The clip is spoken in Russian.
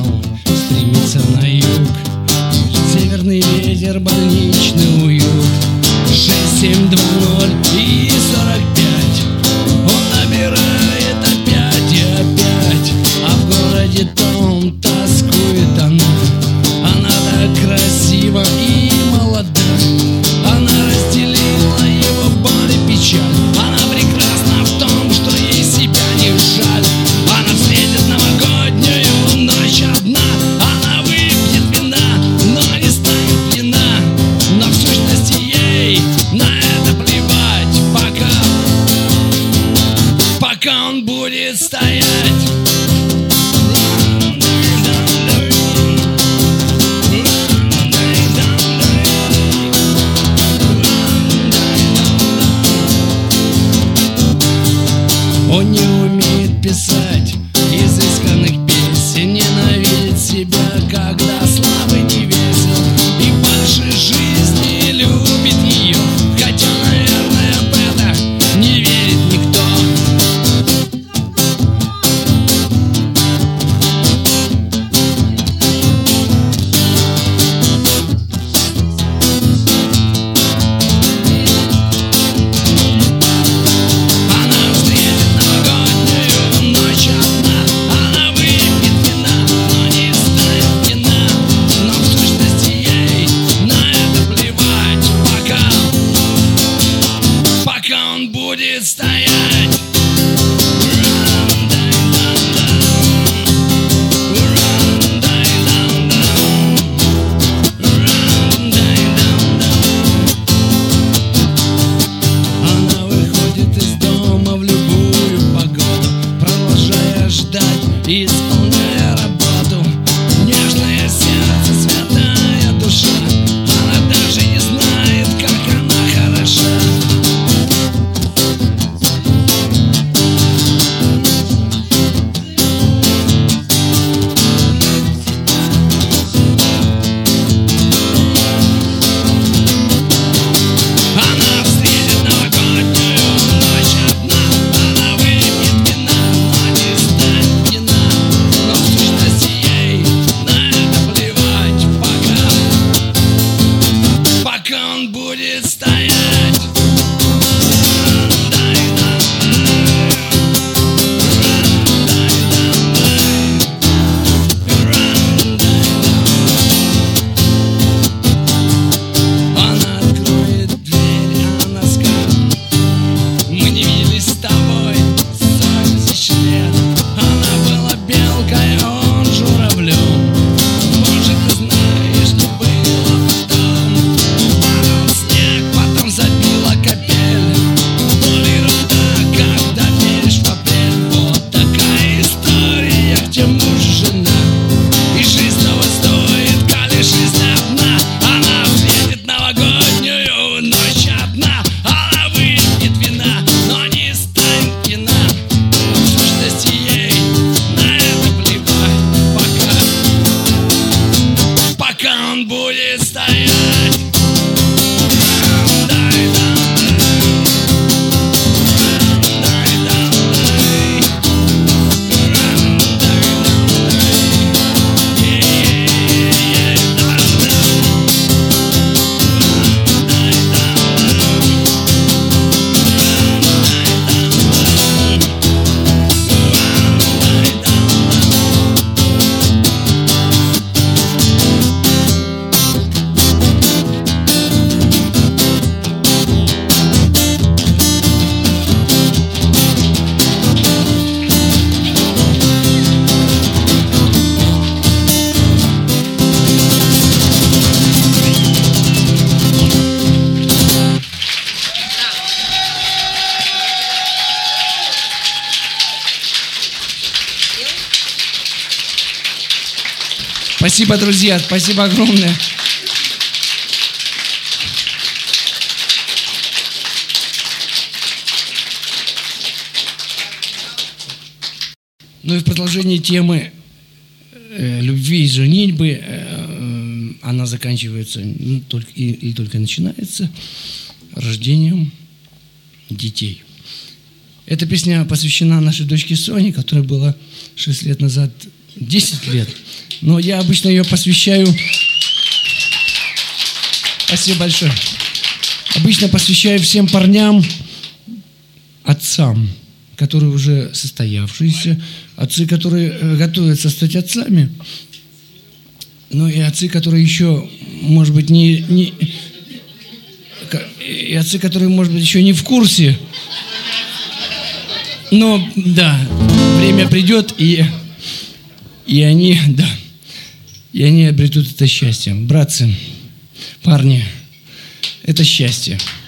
волн стремится на юг. Северный ветер, больничный уют. 6720 и 45. Он набирает опять и опять. А в городе том тоскует она. Она так красива и молода. Она разделила его боль и печаль. Она прекрасна в том, что ей себя не жаль. Она встретит новогоднюю ночь одна. Она выпьет вина, но не станет пьяна. Но в сущности ей на это плевать, пока он будет стоять. Он не умеет писать изысканных песен, ненавидит себя, когда слаб и не весел, и больше жизни любит ее, хотя, наверное, в это не верит никто. Будет стоять. Она выходит из дома в любую погоду, продолжая ждать и исполняя работу. Нежное сердце, святая душа. Она даже не знает, как она хороша. Он будет стоять. Она откроет дверь, она скажет: мы не виделись с тобой сотни тысяч лет. Она была белкой, а он журавлем. Может, ты знаешь, что было потом? Падал снег, потом забила капель. Боль и руда, когда веришь в апрель. Вот такая история, где муж и жена. И жизнь того стоит, коли жизнь одна. Она встретит новогоднюю ночь одна. Она выпьет вина, но не станет пьяна. В сущности ей на это плевать, пока он будет стоять. Спасибо, друзья, спасибо огромное. Ну и в продолжении темы любви и женитьбы она заканчивается или только начинается рождением детей. Эта песня посвящена нашей дочке Соне, которой было 6 лет назад, 10 лет. Но я обычно ее посвящаю... Спасибо большое. Обычно посвящаю всем парням, отцам, которые уже состоявшиеся, отцы, которые готовятся стать отцами, ну и отцы, которые еще, может быть, и отцы, которые, может быть, еще не в курсе. Но, да, время придет, и они обретут это счастье. Братцы, парни, это счастье.